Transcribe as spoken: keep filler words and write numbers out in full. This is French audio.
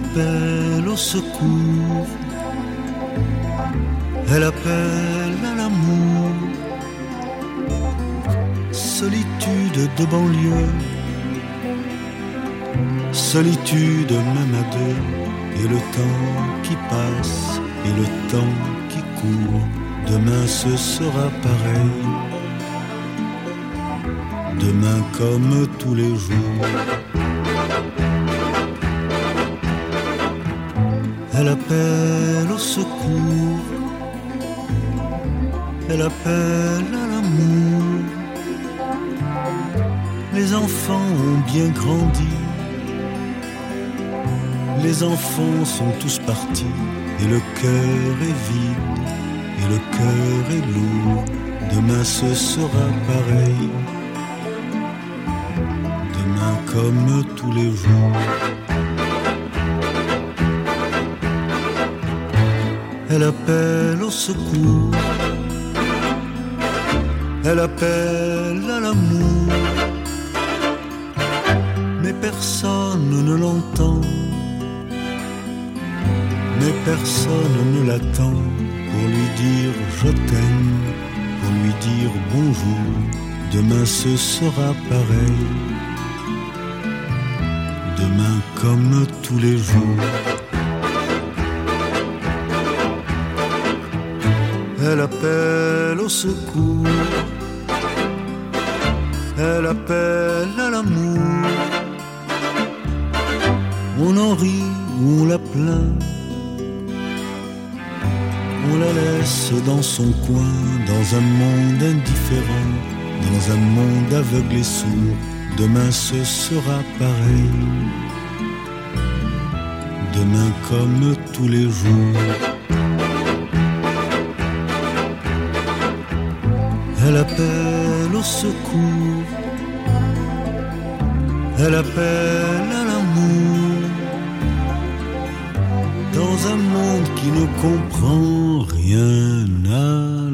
appelle au secours, elle appelle à l'amour. Solitude de banlieue, solitude même à deux, et le temps qui passe, et le temps qui court, demain ce sera pareil. Demain comme tous les jours. Elle appelle au secours, elle appelle à l'amour. Les enfants ont bien grandi, les enfants sont tous partis, et le cœur est vide, et le cœur est lourd. Demain ce sera pareil, demain comme tous les jours. Elle appelle au secours, elle appelle à l'amour, mais personne ne l'entend, mais personne ne l'attend pour lui dire je t'aime, pour lui dire bonjour. Demain ce sera pareil, demain comme tous les jours. Elle appelle au secours, elle appelle à l'amour. On en rit ou on la plaint, on la laisse dans son coin, dans un monde indifférent, dans un monde aveugle et sourd. Demain ce sera pareil, demain comme tous les jours. Elle appelle au secours, elle appelle à l'amour, dans un monde qui ne comprend rien à